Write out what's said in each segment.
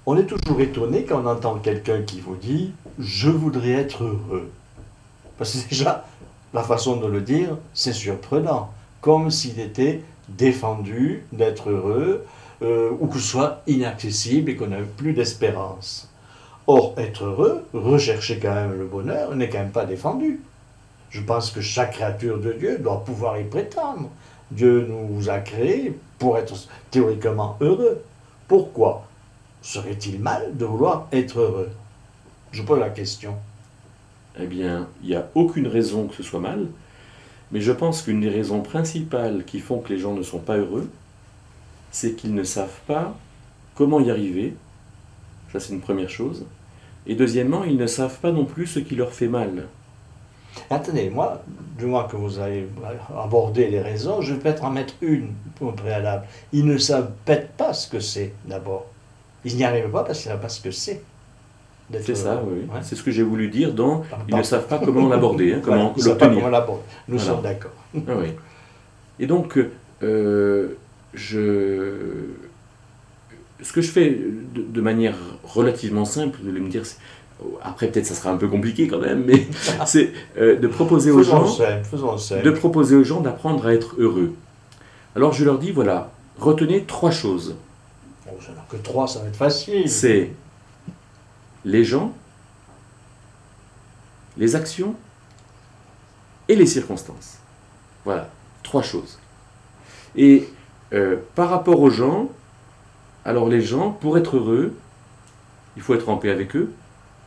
On est toujours étonné quand on entend quelqu'un qui vous dit « je voudrais être heureux ». Parce que déjà, la façon de le dire, c'est surprenant. Comme s'il était défendu d'être heureux, ou que ce soit inaccessible et qu'on n'a plus d'espérance. Or, être heureux, rechercher quand même le bonheur, n'est quand même pas défendu. Je pense que chaque créature de Dieu doit pouvoir y prétendre. Dieu nous a créés pour être théoriquement heureux. Pourquoi serait-il mal de vouloir être heureux? Je pose la question. Eh bien, il n'y a aucune raison que ce soit mal, mais je pense qu'une des raisons principales qui font que les gens ne sont pas heureux, c'est qu'ils ne savent pas comment y arriver. Ça, c'est une première chose. Et deuxièmement, ils ne savent pas non plus ce qui leur fait mal. Attendez, moi, du moins que vous avez abordé les raisons, je vais peut-être en mettre une au préalable. Ils ne savent peut-être pas ce que c'est, d'abord. Ils n'y arrivent pas parce qu'ils ne savent pas ce que c'est. C'est ça, oui. Ouais. C'est ce que j'ai voulu dire dans « ils ne savent pas comment l'aborder, comment ils ne savent pas comment l'obtenir l'aborder. Nous voilà. sommes d'accord. Ah, oui. Et donc, ce que je fais de manière relativement simple, vous allez me dire, après peut-être ça sera un peu compliqué quand même, mais c'est de proposer aux gens d'apprendre à être heureux. Alors je leur dis, voilà, retenez 3 choses. Bon, il n'y en a que 3, ça va être facile. C'est les gens, les actions et les circonstances. Voilà, 3 choses. Et par rapport aux gens, alors les gens, pour être heureux, il faut être en paix avec eux,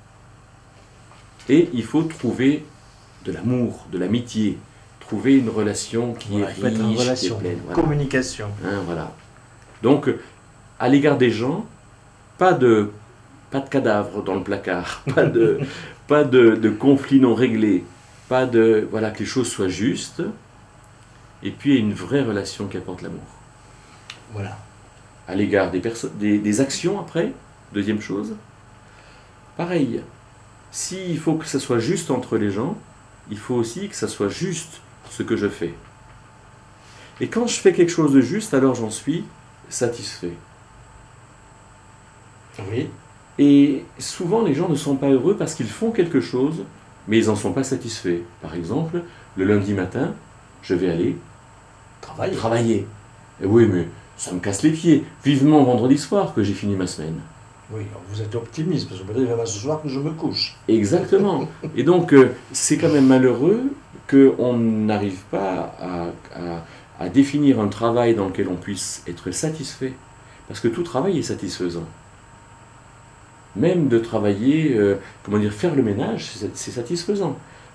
et il faut trouver de l'amour, de l'amitié, trouver une relation qui est riche, qui est pleine. Voilà. Communication. Hein, voilà. Donc, à l'égard des gens, pas de cadavres dans le placard, pas de conflits non réglés, pas de... Voilà, que les choses soient justes, et puis une vraie relation qui apporte l'amour. Voilà. À l'égard des actions, après, deuxième chose, pareil. S'il faut que ça soit juste entre les gens, il faut aussi que ça soit juste ce que je fais. Et quand je fais quelque chose de juste, alors j'en suis satisfait. Oui. Et souvent, les gens ne sont pas heureux parce qu'ils font quelque chose, mais ils n'en sont pas satisfaits. Par exemple, le lundi matin, je vais aller travailler. Et oui, mais ça me casse les pieds. Vivement vendredi soir que j'ai fini ma semaine. Oui, vous êtes optimiste, parce que peut-être vraiment ce soir que je me couche. Exactement. Et donc, c'est quand même malheureux qu'on n'arrive pas à définir un travail dans lequel on puisse être satisfait. Parce que tout travail est satisfaisant. Même de travailler, faire le ménage, c'est satisfaisant.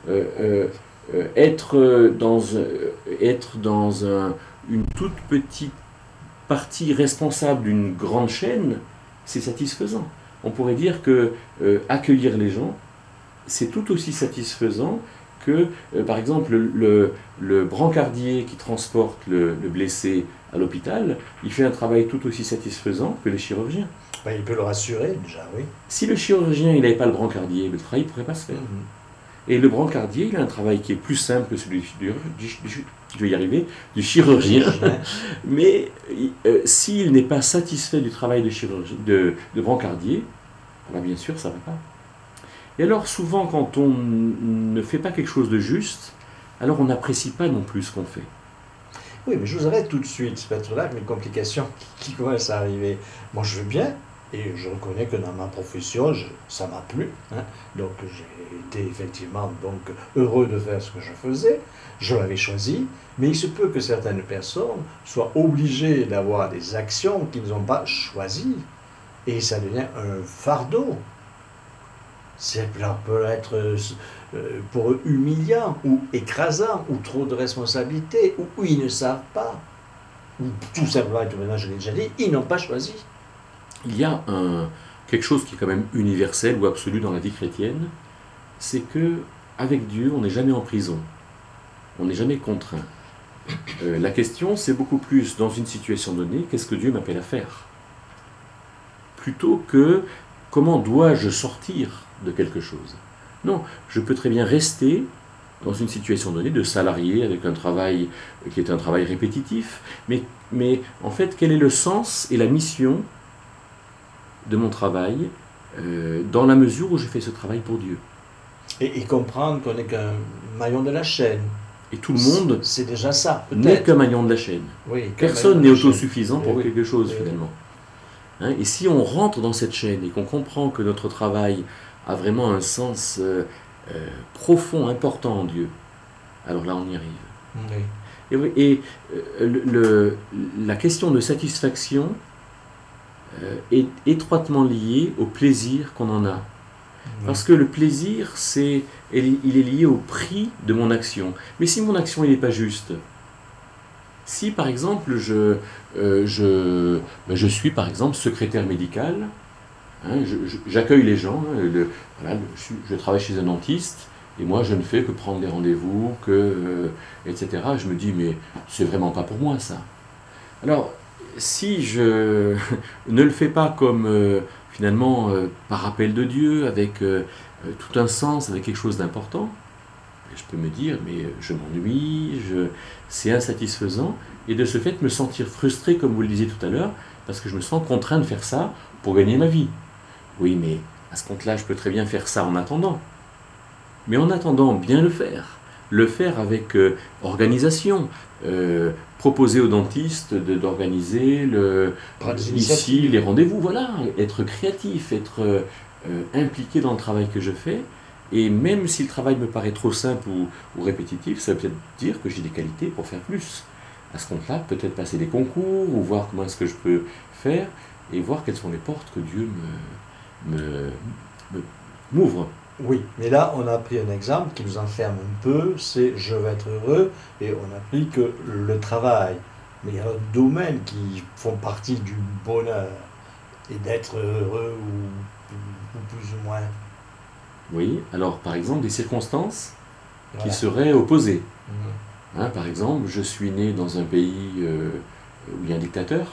Être dans une toute petite partie responsable d'une grande chaîne, c'est satisfaisant. On pourrait dire que accueillir les gens, c'est tout aussi satisfaisant que, par exemple, le brancardier qui transporte le blessé à l'hôpital, il fait un travail tout aussi satisfaisant que les chirurgiens. Ben, il peut le rassurer, déjà, oui. Si le chirurgien n'avait pas le brancardier, le travail ne pourrait pas se faire. Et le brancardier, il a un travail qui est plus simple que celui du chirurgien. Mais s'il n'est pas satisfait du travail de brancardier, alors bien sûr, ça ne va pas. Et alors, souvent, quand on ne fait pas quelque chose de juste, alors on n'apprécie pas non plus ce qu'on fait. Oui, mais je vous arrête tout de suite, c'est peut-être là que mes complications qui commencent à arriver. Moi, je veux bien, et je reconnais que dans ma profession, ça m'a plu. Hein. Donc, j'ai été effectivement heureux de faire ce que je faisais. Je l'avais choisi, mais il se peut que certaines personnes soient obligées d'avoir des actions qu'ils n'ont pas choisies. Et ça devient un fardeau. Ça peut être pour eux humiliant ou écrasant, ou trop de responsabilités, ou ils ne savent pas. Ou tout simplement, maintenant je l'ai déjà dit, ils n'ont pas choisi. Il y a quelque chose qui est quand même universel ou absolu dans la vie chrétienne, c'est que avec Dieu, on n'est jamais en prison. On n'est jamais contraint. La question, c'est beaucoup plus, dans une situation donnée, qu'est-ce que Dieu m'appelle à faire? Plutôt que comment dois-je sortir de quelque chose. Non, je peux très bien rester dans une situation donnée de salarié avec un travail qui est un travail répétitif, mais en fait, quel est le sens et la mission de mon travail dans la mesure où je fais ce travail pour Dieu. Et comprendre qu'on n'est qu'un maillon de la chaîne. Et tout le monde c'est déjà ça, n'est peut-être. qu'un maillon de la chaîne. Oui, Personne n'est autosuffisant pour oui, quelque chose, oui, finalement. Hein, et si on rentre dans cette chaîne et qu'on comprend que notre travail a vraiment un sens profond, important en Dieu, alors là, on y arrive. Oui. Et la question de satisfaction est étroitement liée au plaisir qu'on en a. Parce que le plaisir, il est lié au prix de mon action. Mais si mon action n'est pas juste, si par exemple je suis par exemple secrétaire médical, hein, j'accueille les gens, hein, voilà, je travaille chez un dentiste, et moi je ne fais que prendre des rendez-vous, etc. Je me dis, mais c'est vraiment pas pour moi ça. Alors, si je ne le fais pas comme finalement par appel de Dieu, avec tout un sens, avec quelque chose d'important, je peux me dire, mais je m'ennuie, c'est insatisfaisant, et de ce fait me sentir frustré, comme vous le disiez tout à l'heure, parce que je me sens contraint de faire ça pour gagner ma vie. Oui, mais à ce compte-là, je peux très bien faire ça en attendant. Mais en attendant, bien le faire avec organisation, proposer au dentiste d'organiser ici les rendez-vous, voilà, être créatif, être impliqué dans le travail que je fais, et même si le travail me paraît trop simple ou répétitif, ça veut peut-être dire que j'ai des qualités pour faire plus. À ce compte-là, peut-être passer des concours, ou voir comment est-ce que je peux faire, et voir quelles sont les portes que Dieu m'ouvre. Oui, mais là, on a pris un exemple qui nous enferme un peu, c'est je veux être heureux, et on a pris que le travail. Mais il y a d'autres domaines qui font partie du bonheur, et d'être heureux ou plus ou moins. Oui, alors par exemple des circonstances Voilà. qui seraient opposées. Hein, par exemple, je suis né dans un pays où il y a un dictateur.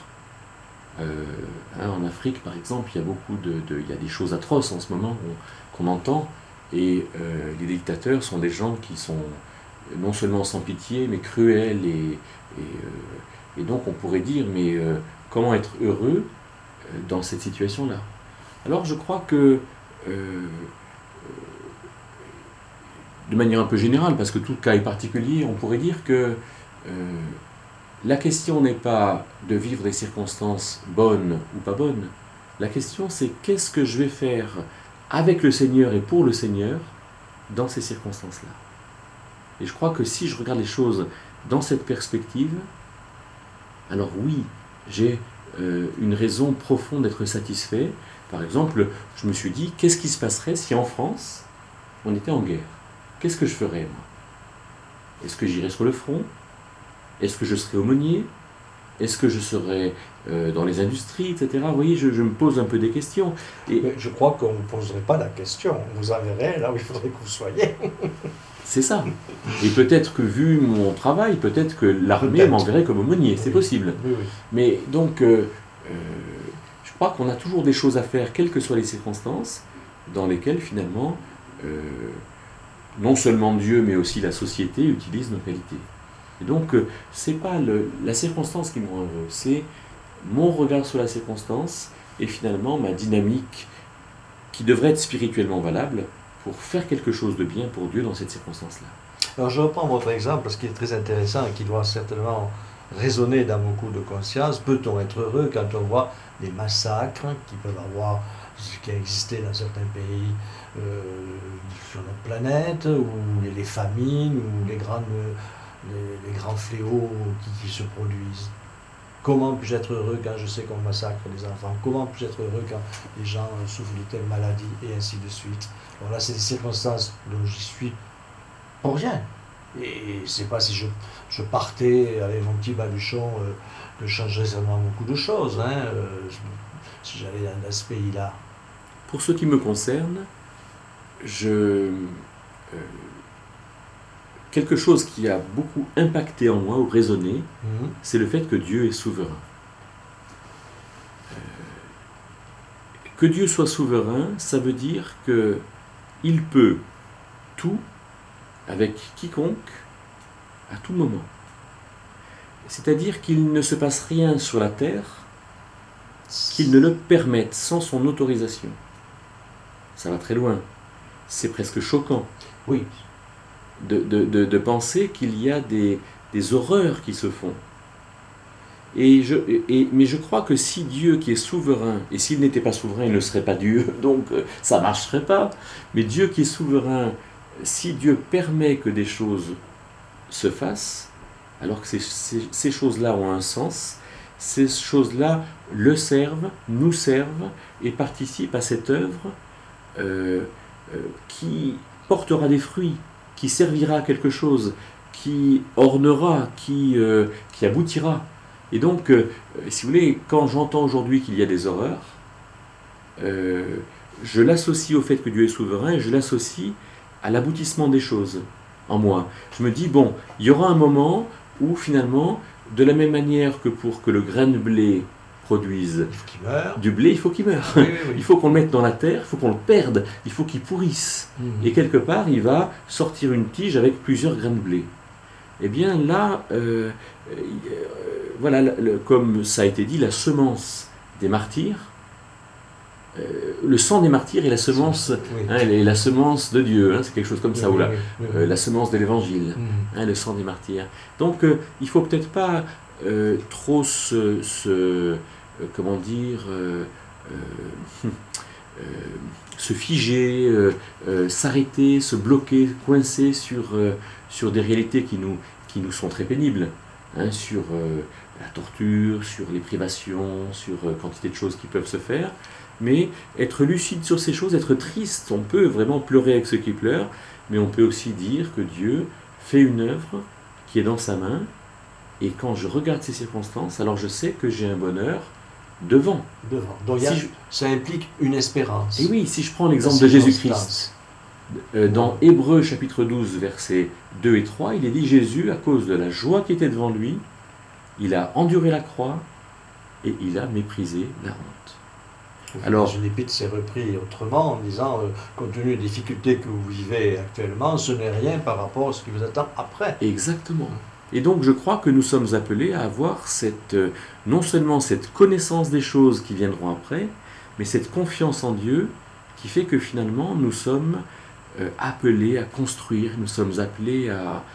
En Afrique, par exemple, il y a il y a des choses atroces en ce moment qu'on entend, et les dictateurs sont des gens qui sont non seulement sans pitié, mais cruels, et donc on pourrait dire, mais comment être heureux dans cette situation-là? Alors je crois que, de manière un peu générale, parce que tout cas est particulier, on pourrait dire que la question n'est pas de vivre des circonstances bonnes ou pas bonnes. La question, c'est qu'est-ce que je vais faire avec le Seigneur et pour le Seigneur dans ces circonstances-là. Et je crois que si je regarde les choses dans cette perspective, alors oui, j'ai une raison profonde d'être satisfait. Par exemple, je me suis dit, qu'est-ce qui se passerait si en France, on était en guerre? Qu'est-ce que je ferais, moi? Est-ce que j'irais sur le front? Est-ce que je serais aumônier? Est-ce que je serais dans les industries, etc. Vous voyez, je me pose un peu des questions. Mais je crois qu'on ne vous poserait pas la question. On vous enverrait là où il faudrait que vous soyez. C'est ça. Et peut-être que, vu mon travail, peut-être que l'armée m'enverrait comme aumônier. C'est possible. Oui, oui. Mais donc, je crois qu'on a toujours des choses à faire, quelles que soient les circonstances, dans lesquelles, finalement, non seulement Dieu, mais aussi la société utilisent nos qualités. Et donc, c'est pas la circonstance qui me rend heureux, c'est mon regard sur la circonstance et finalement ma dynamique qui devrait être spirituellement valable pour faire quelque chose de bien pour Dieu dans cette circonstance-là. Alors je reprends votre exemple parce qu'il est très intéressant et qui doit certainement résonner dans beaucoup de consciences. Peut-on être heureux quand on voit les massacres qui peuvent avoir, qui a existé dans certains pays sur notre planète, ou les famines, ou les grands fléaux qui se produisent? Comment puis-je être heureux quand je sais qu'on massacre les enfants? Comment puis-je être heureux quand les gens souffrent de telles maladies, et ainsi de suite? Alors là, c'est des circonstances dont j'y suis pour rien. Et c'est pas si je partais avec mon petit baluchon que je changerais certainement beaucoup de choses, hein, si j'allais dans ce pays-là. Pour ce qui me concerne, quelque chose qui a beaucoup impacté en moi ou résonné, c'est le fait que Dieu est souverain. Que Dieu soit souverain, ça veut dire qu'il peut tout avec quiconque à tout moment. C'est-à-dire qu'il ne se passe rien sur la terre qu'il ne le permette sans son autorisation. Ça va très loin. C'est presque choquant Oui, de penser qu'il y a des horreurs qui se font. Mais je crois que si Dieu qui est souverain, et s'il n'était pas souverain, il ne serait pas Dieu, donc ça ne marcherait pas, mais Dieu qui est souverain, si Dieu permet que des choses se fassent, alors que ces choses-là ont un sens, ces choses-là le servent, nous servent, et participent à cette œuvre qui portera des fruits, qui servira à quelque chose, qui ornera, qui aboutira. Et donc, si vous voulez, quand j'entends aujourd'hui qu'il y a des horreurs, je l'associe au fait que Dieu est souverain et je l'associe à l'aboutissement des choses en moi. Je me dis, bon, il y aura un moment où finalement, de la même manière que pour que le grain de blé produise du blé, il faut qu'il meure. Oui, oui, oui. Il faut qu'on le mette dans la terre, il faut qu'on le perde, il faut qu'il pourrisse. Et quelque part, il va sortir une tige avec plusieurs grains de blé. Eh bien là, voilà, comme ça a été dit, la semence des martyrs, le sang des martyrs est la semence, Oui. et la semence de Dieu, c'est quelque chose comme ça, Oui, ou oui. la semence de l'évangile, le sang des martyrs. Donc il ne faut peut-être pas trop comment dire, se figer, s'arrêter, se bloquer, coincer sur des réalités qui nous sont très pénibles, sur la torture, sur les privations, sur quantité de choses qui peuvent se faire, mais être lucide sur ces choses, être triste, on peut vraiment pleurer avec ceux qui pleurent, mais on peut aussi dire que Dieu fait une œuvre qui est dans sa main, et quand je regarde ces circonstances, alors je sais que j'ai un bonheur devant. Donc ça implique une espérance. Et oui, si je prends l'exemple de Jésus-Christ, dans Hébreux chapitre 12, versets 2 et 3, il est dit, Jésus, à cause de la joie qui était devant lui, il a enduré la croix et il a méprisé la honte. Alors, une épître s'est repris autrement en disant, compte tenu des difficultés que vous vivez actuellement, ce n'est rien par rapport à ce qui vous attend après. Exactement. Et donc je crois que nous sommes appelés à avoir non seulement cette connaissance des choses qui viendront après, mais cette confiance en Dieu qui fait que finalement nous sommes appelés à construire, nous sommes appelés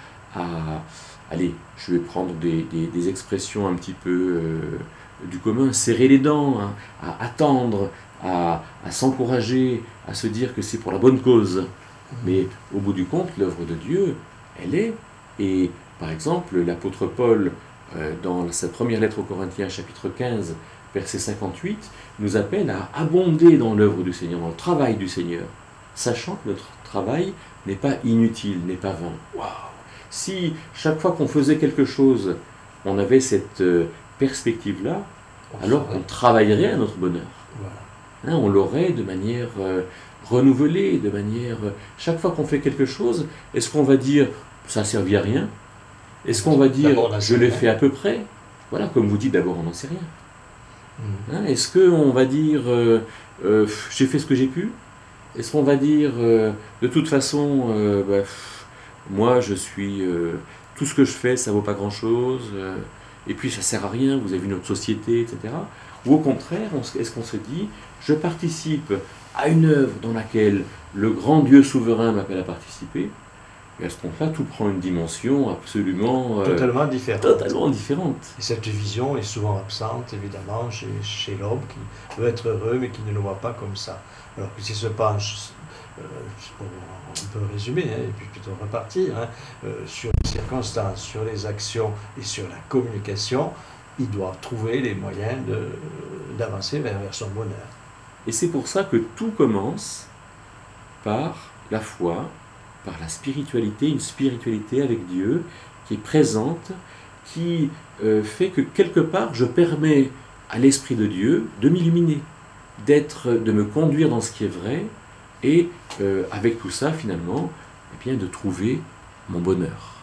allez, je vais prendre des expressions un petit peu du commun, serrer les dents, à attendre, à s'encourager, à se dire que c'est pour la bonne cause. Mais au bout du compte, l'œuvre de Dieu, elle est, et par exemple, l'apôtre Paul, dans sa première lettre aux Corinthiens, chapitre 15, verset 58, nous appelle à abonder dans l'œuvre du Seigneur, dans le travail du Seigneur, sachant que notre travail n'est pas inutile, n'est pas vain. Waouh! Si chaque fois qu'on faisait quelque chose, on avait cette perspective-là, alors on travaillerait à notre bonheur. Voilà. On l'aurait de manière renouvelée, de manière... Chaque fois qu'on fait quelque chose, est-ce qu'on va dire « ça ne servit à rien » Est-ce qu'on va dire « je l'ai fait à peu près » Voilà, comme vous dites, d'abord on n'en sait rien. Est-ce qu'on va dire « j'ai fait ce que j'ai pu » Est-ce qu'on va dire « de toute façon, moi je suis... tout ce que je fais, ça ne vaut pas grand-chose, et puis ça ne sert à rien, vous avez vu notre société, etc. » Ou au contraire, est-ce qu'on se dit « je participe à une œuvre dans laquelle le grand Dieu souverain m'appelle à participer » Et à ce compte-là, tout prend une dimension absolument totalement différente. Totalement différente. Et cette vision est souvent absente, évidemment, chez l'homme qui veut être heureux, mais qui ne le voit pas comme ça. Alors que s'il se penche, on peut résumer, et puis plutôt repartir, sur les circonstances, sur les actions et sur la communication, il doit trouver les moyens d'avancer vers son bonheur. Et c'est pour ça que tout commence par la foi, par la spiritualité, une spiritualité avec Dieu qui est présente, qui fait que quelque part je permets à l'Esprit de Dieu de m'illuminer, de me conduire dans ce qui est vrai, et avec tout ça finalement, eh bien, de trouver mon bonheur.